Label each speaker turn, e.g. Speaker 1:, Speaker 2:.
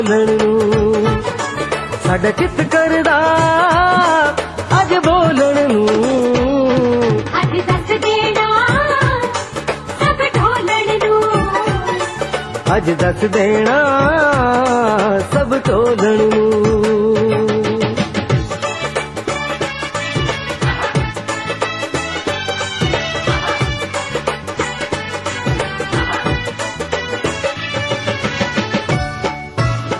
Speaker 1: साडा चित करदा अज बोलण नूं,
Speaker 2: अज दस देना सब ढोलण नूं,
Speaker 1: अज दस देना सब ढोलण नूं।